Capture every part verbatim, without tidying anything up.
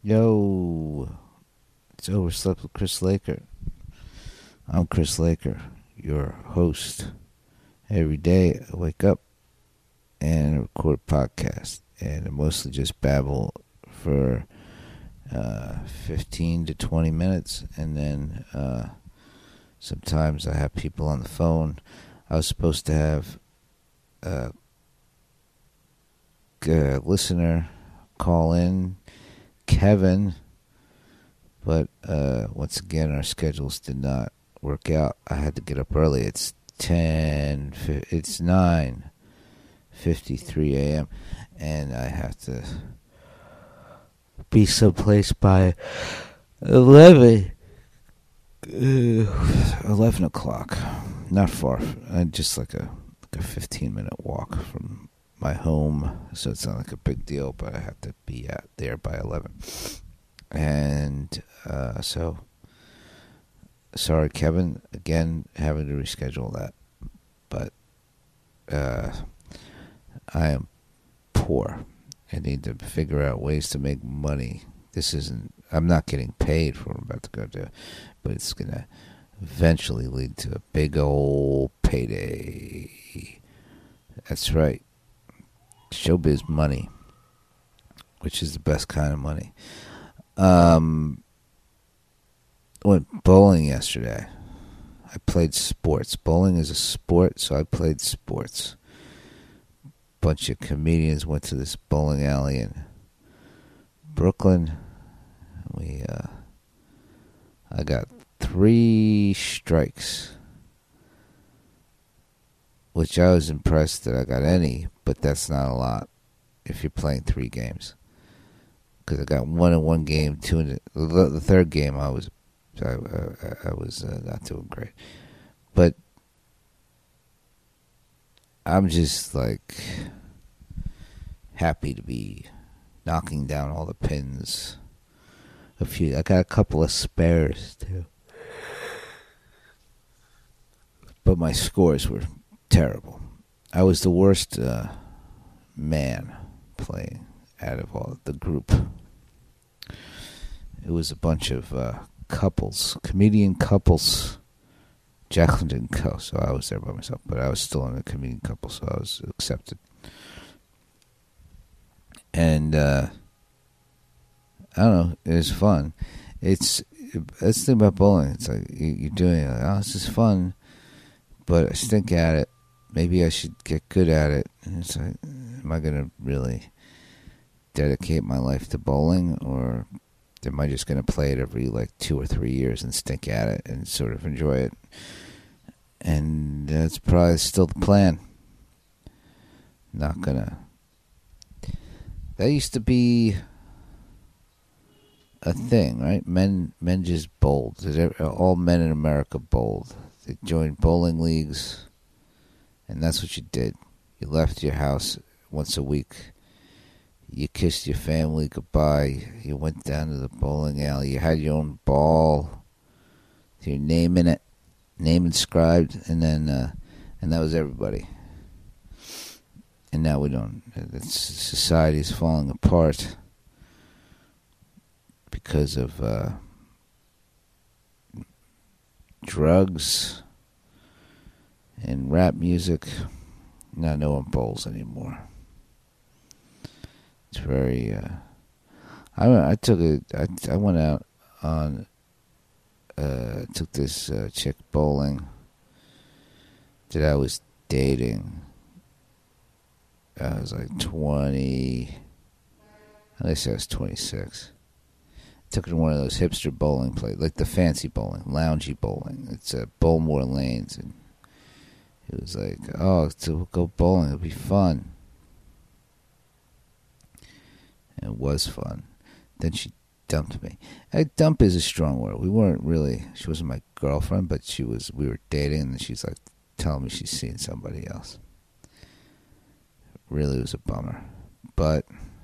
Yo, it's Overslept with Chris Laker. I'm Chris Laker, your host. Every day I wake up and record a podcast, and I mostly just babble for uh, fifteen to twenty minutes, and then uh, sometimes I have people on the phone. I was supposed to have a, a listener call in, Kevin, but uh, once again our schedules did not work out. I had to get up early. It's ten. It's nine fifty-three a.m. and I have to be someplace by eleven. Uh, eleven o'clock. Not far. Uh, just like a like a fifteen minute walk from my home, so it's not like a big deal, but I have to be out there by eleven. And uh, so, sorry, Kevin, again, having to reschedule that. But uh, I am poor. I need to figure out ways to make money. This isn't, I'm not getting paid for what I'm about to go do, but it's going to eventually lead to a big old payday. That's right. Showbiz money, which is the best kind of money. Um, I went bowling yesterday. I played sports. Bowling is a sport, so I played sports. Bunch of comedians went to this bowling alley in Brooklyn. We, uh, I got three strikes, which I was impressed that I got any, but that's not a lot if you're playing three games. Because I got one in one game, two in the, the third game. I was, I, I, I was uh, not doing great, but I'm just like happy to be knocking down all the pins. A few, I got a couple of spares too, but my scores were terrible. I was the worst uh, man playing out of all the group. It was a bunch of uh, couples, comedian couples. Jacqueline didn't go, so I was there by myself, but I was still in a comedian couple, so I was accepted. And uh, I don't know, it was fun. It's that's the thing about bowling. It's like you're doing it, like, oh, this is fun, but I stink at it. Maybe I should get good at it. And it's like, am I going to really dedicate my life to bowling, or am I just going to play it every like two or three years and stink at it and sort of enjoy it? And that's probably still the plan. Not going to. That used to be a thing, right? Men men just bowled. All men in America bowled. They joined bowling leagues, and that's what you did. You left your house once a week. You kissed your family goodbye. You went down to the bowling alley. You had your own ball, your name in it, name inscribed, and then uh, and that was everybody. And now we don't. Society is falling apart because of uh, drugs and rap music. Now no one bowls anymore. It's very. Uh, I I took a I I went out on. Uh, took this uh, chick bowling that I was dating. I was like twenty. At least I was twenty-six. Took her to one of those hipster bowling places, like the fancy bowling, loungy bowling. It's at Bowmore Lanes, and it was like, oh, to go bowling, it'll be fun. And it was fun. Then she dumped me. A dump is a strong word. We weren't really. She wasn't my girlfriend, but she was. We were dating, and she's like telling me she's seeing somebody else. Really was a bummer, but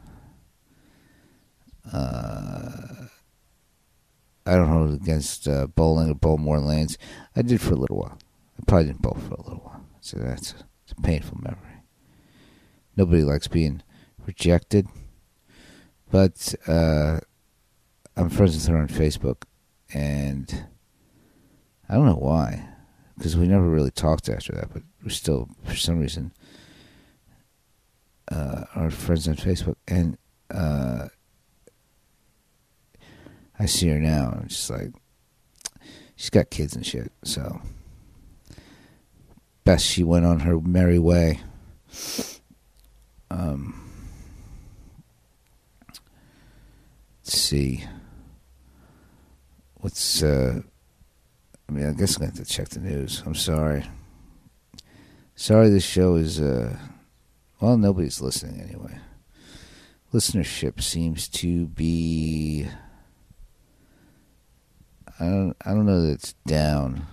uh, I don't hold against uh, bowling or Bowmore Lanes. I did for a little while. I probably didn't bowl for a little while. So that's a, it's a painful memory. Nobody likes being rejected. But uh, I'm friends with her on Facebook, and I don't know why, because we never really talked after that, but we're still, for some reason, uh, are friends on Facebook, and uh, I see her now, and I'm just like, she's got kids and shit, so best she went on her merry way. Um, let's see. What's, uh, I mean, I guess I'm going to have to check the news. I'm sorry. Sorry this show is, uh, well, nobody's listening anyway. Listenership seems to be, I don't, I don't know that it's down.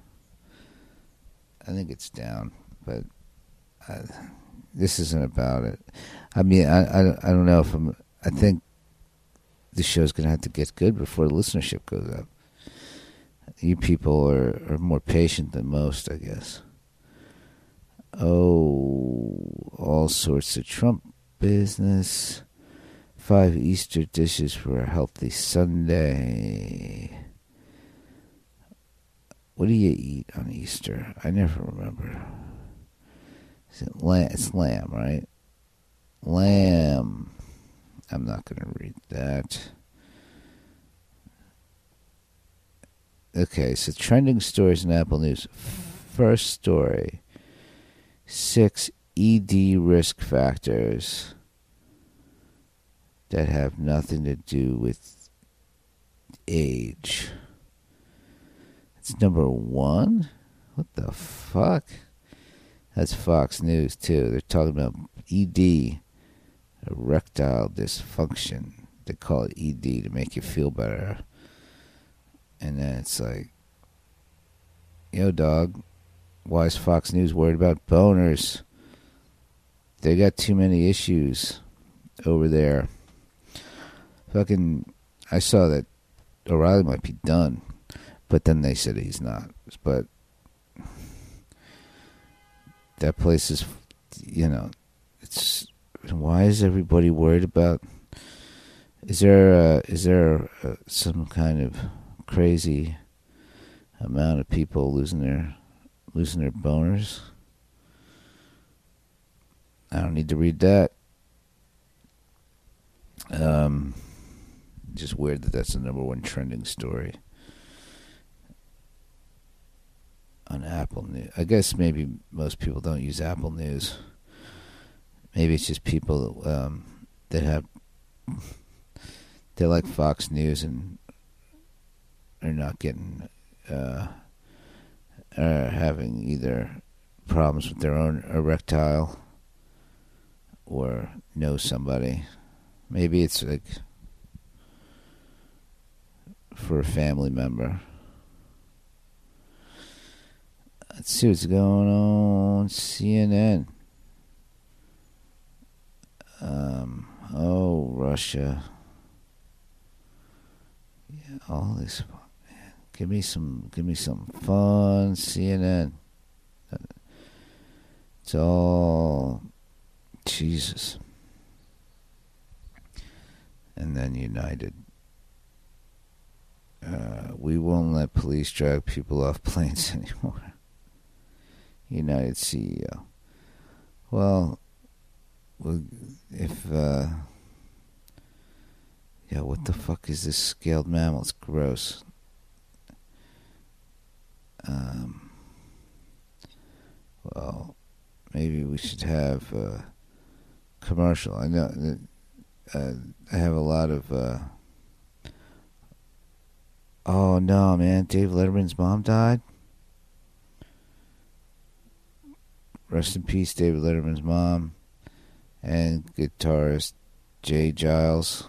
I think it's down, but I, this isn't about it. I mean, I, I, I don't know if I'm, I think the show's going to have to get good before the listenership goes up. You people are, are more patient than most, I guess. Oh, all sorts of Trump business. Five Easter dishes for a healthy Sunday. What do you eat on Easter? I never remember. Is it lamb? It's lamb, right? Lamb. I'm not going to read that. Okay, so trending stories in Apple News. First story. Six E D risk factors that have nothing to do with age. It's number one? What the fuck? That's Fox News, too. They're talking about E D, erectile dysfunction. They call it E D to make you feel better. And then it's like, yo, dog, why is Fox News worried about boners? They got too many issues over there. Fucking, I saw that O'Reilly might be done, but then they said he's not. But that place is, you know, it's, why is everybody worried about, is there, uh, is there uh, some kind of crazy amount of people losing their losing their boners? I don't need to read that. Um, just weird that that's the number one trending story on Apple News. I guess maybe most people don't use Apple News. Maybe it's just people um, that have they like Fox News and are not getting uh, are having either problems with their own erectile or know somebody. Maybe it's like for a family member. Let's see what's going on. C N N. Um, oh, Russia. Yeah, all this. Man, give me some. Give me some fun. C N N. It's all Jesus. And then United. Uh, we won't let police drag people off planes anymore. United C E O. Well, well if, uh, yeah, what the fuck is this scaled mammal? It's gross. Um, well, maybe we should have a commercial. I know that uh, I have a lot of, uh, oh no, man, Dave Letterman's mom died. Rest in peace, David Letterman's mom, and guitarist Jay Giles.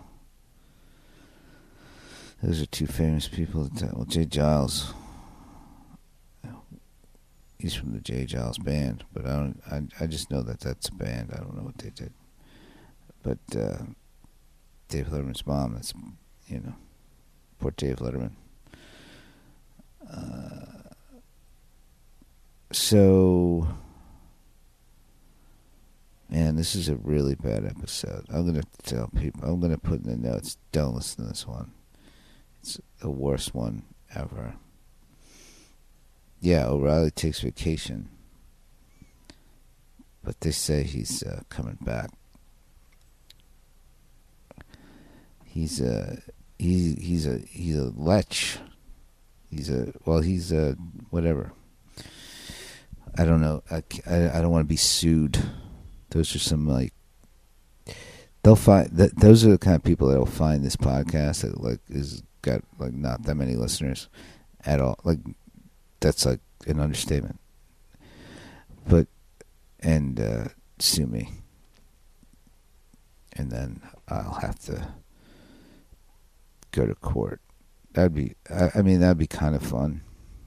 Those are two famous people. Well, Jay Giles, he's from the Jay Giles band, but I don't. I I just know that that's a band. I don't know what they did. But uh, Dave Letterman's mom. That's, you know, poor Dave Letterman. Uh, so. Man, this is a really bad episode. I'm going to tell people, I'm going to put in the notes, don't listen to this one. It's the worst one ever. Yeah, O'Reilly takes vacation, but they say he's uh, coming back. He's a he, he's a he's a lech. He's a well. He's a whatever. I don't know. I, I, I don't want to be sued. Those are some like they'll find that those are the kind of people that'll find this podcast that like is got like not that many listeners at all. Like that's like an understatement. But and uh, sue me, and then I'll have to go to court. That'd be. I, I mean, that'd be kind of fun.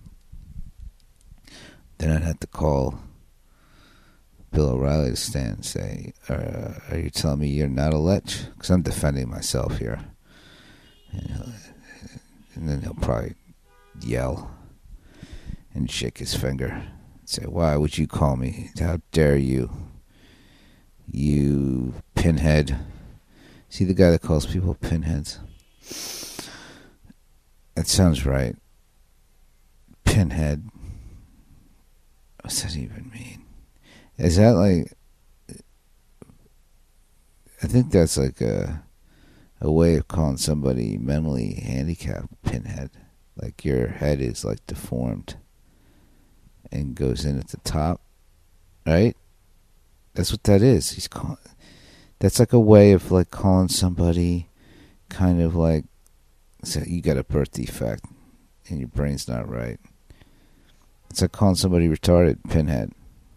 Then I'd have to call Bill O'Reilly to stand and say, uh, are you telling me you're not a lech? Because I'm defending myself here. And, and then he'll probably yell and shake his finger and say, why would you call me? How dare you? You pinhead. See the guy that calls people pinheads? That sounds right. Pinhead. What's that even mean? Is that like... I think that's like a a way of calling somebody mentally handicapped pinhead. Like your head is like deformed and goes in at the top. Right? That's what that is. He's calling... That's like a way of like calling somebody kind of like... So you got a birth defect and your brain's not right. It's like calling somebody retarded, pinhead.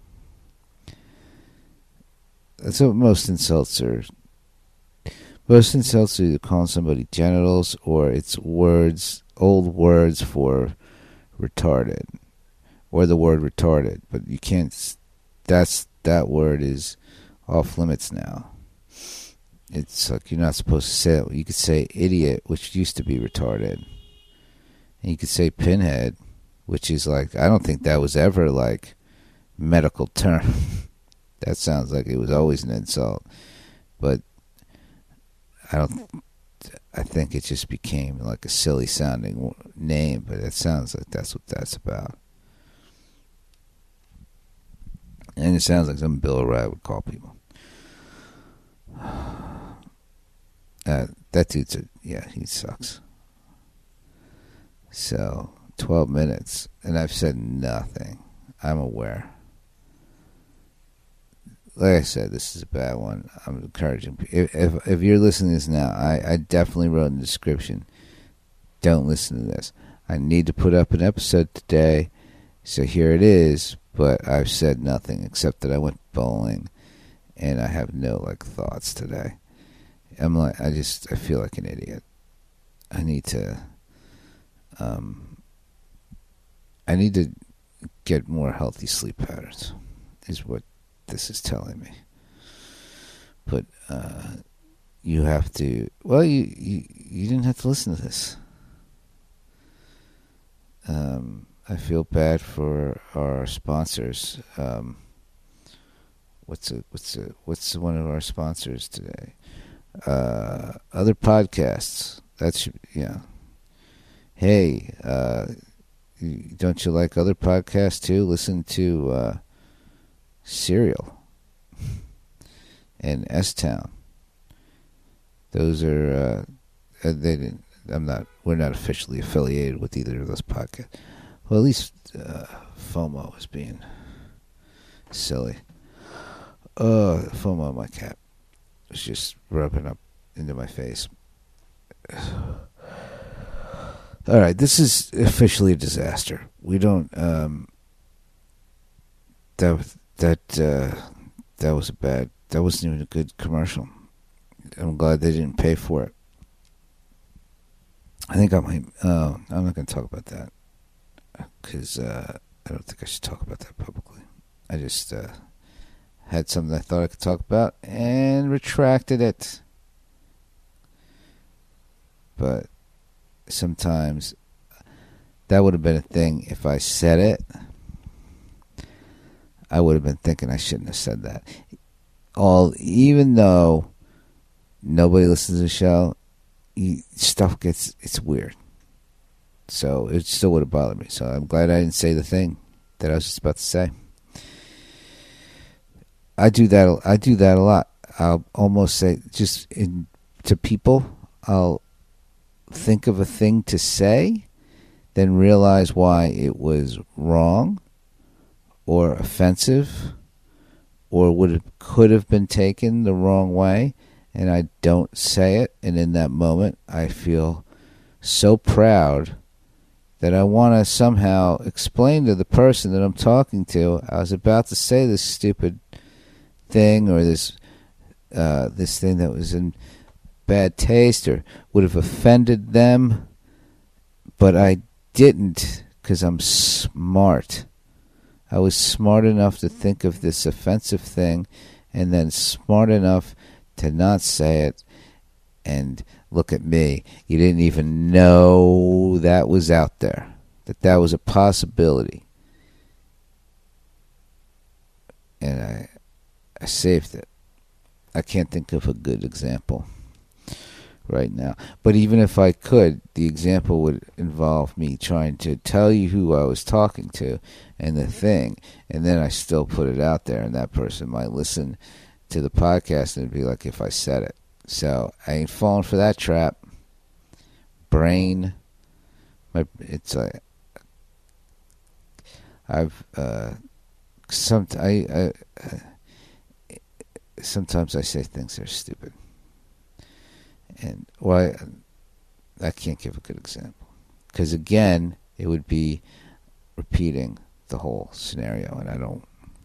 That's what most insults are. Most insults are either calling somebody genitals or it's words, old words for retarded. Or the word retarded. But you can't, that's, that word is off limits now. It's like you're not supposed to say it. You could say idiot, which used to be retarded. And you could say pinhead, which is like, I don't think that was ever like medical term. That sounds like it was always an insult. But I don't, I think it just became like a silly sounding name, but it sounds like that's what that's about. And it sounds like something Bill O'Reilly would call people. Uh, that dude's a, yeah, he sucks. So, twelve minutes, and I've said nothing. I'm aware. Like I said, this is a bad one. I'm encouraging people. If, if, if you're listening to this now, I, I definitely wrote in the description, don't listen to this. I need to put up an episode today, so here it is, but I've said nothing except that I went bowling, and I have no, like, thoughts today. I'm like, I just, I feel like an idiot. I need to, um, I need to get more healthy sleep patterns, is what this is telling me. But, uh, you have to, well, you, you, you didn't have to listen to this. Um, I feel bad for our sponsors. Um, what's a, what's a, what's one of our sponsors today? Uh, other podcasts. That's, yeah. Hey, uh, don't you like other podcasts too? Listen to uh, Serial and S-Town. Those are uh, they didn't. I'm not. We're not officially affiliated with either of those podcasts. Well, at least uh, FOMO is being silly. Uh, FOMO, my cat, was just rubbing up into my face. All right, this is officially a disaster. We don't. Um, that that uh, that was a bad. That wasn't even a good commercial. I'm glad they didn't pay for it. I think I might. Uh, I'm not going to talk about that because uh, I don't think I should talk about that publicly. I just uh, had something I thought I could talk about and retracted it. But sometimes that would have been a thing if I said it. I would have been thinking I shouldn't have said that. All even though nobody listens to the show, you, stuff gets it's weird. So it still would have bothered me. So I'm glad I didn't say the thing that I was just about to say. I do that. I do that a lot. I'll almost say just in, to people, I'll think of a thing to say, then realize why it was wrong or offensive or would have, could have been taken the wrong way, and I don't say it. And in that moment, I feel so proud that I want to somehow explain to the person that I'm talking to, I was about to say this stupid thing or this uh, this thing that was in bad taste or would have offended them, but I didn't because I'm smart. I was smart enough to think of this offensive thing and then smart enough to not say it. And look at me. You didn't even know that was out there, that that was a possibility. And I I saved it. I can't think of a good example right now. But even if I could, the example would involve me trying to tell you who I was talking to and the thing, and then I still put it out there, and that person might listen to the podcast and it'd be like if I said it. So I ain't falling for that trap. Brain, my it's like I've uh, some I, I uh, sometimes I say things that are stupid, and why well, I, I can't give a good example because again it would be repeating the whole scenario, and I don't.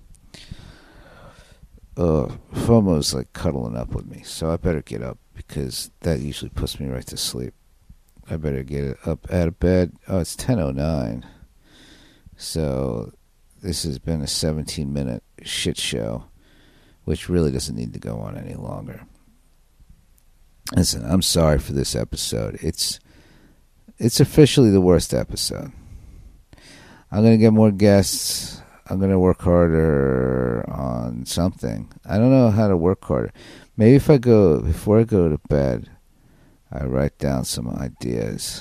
Uh, FOMO's like cuddling up with me, so I better get up because that usually puts me right to sleep. I better get up out of bed. Oh, it's ten oh nine. So this has been a seventeen minute shit show, which really doesn't need to go on any longer. Listen, I'm sorry for this episode. It's it's officially the worst episode. I'm going to get more guests. I'm going to work harder on something. I don't know how to work harder. Maybe if I go, before I go to bed, I write down some ideas.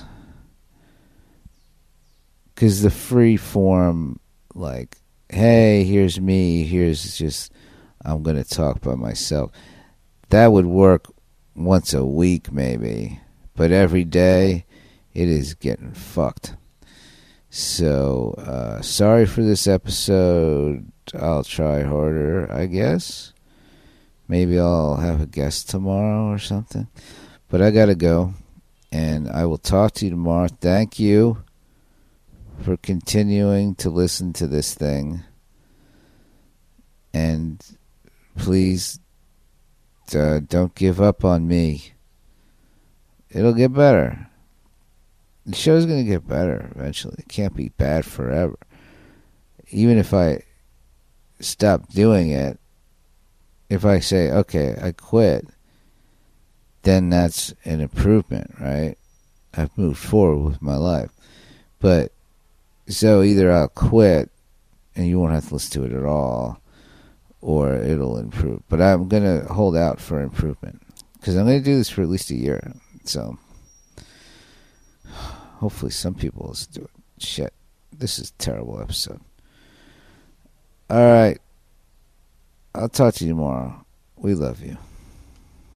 Because the free form, like, hey, here's me, here's just, I'm going to talk by myself. That would work once a week maybe. But every day, it is getting fucked. So, uh, sorry for this episode. I'll try harder, I guess. Maybe I'll have a guest tomorrow or something. But I gotta go. And I will talk to you tomorrow. Thank you for continuing to listen to this thing. And please uh, don't give up on me. It'll get better. The show's going to get better eventually. It can't be bad forever. Even if I stop doing it, if I say, okay, I quit, then that's an improvement, right? I've moved forward with my life. But, so either I'll quit and you won't have to listen to it at all, or it'll improve. But I'm going to hold out for improvement. Because I'm going to do this for at least a year. So hopefully some people will do it. Shit. This is a terrible episode. Alright. I'll talk to you tomorrow. We love you.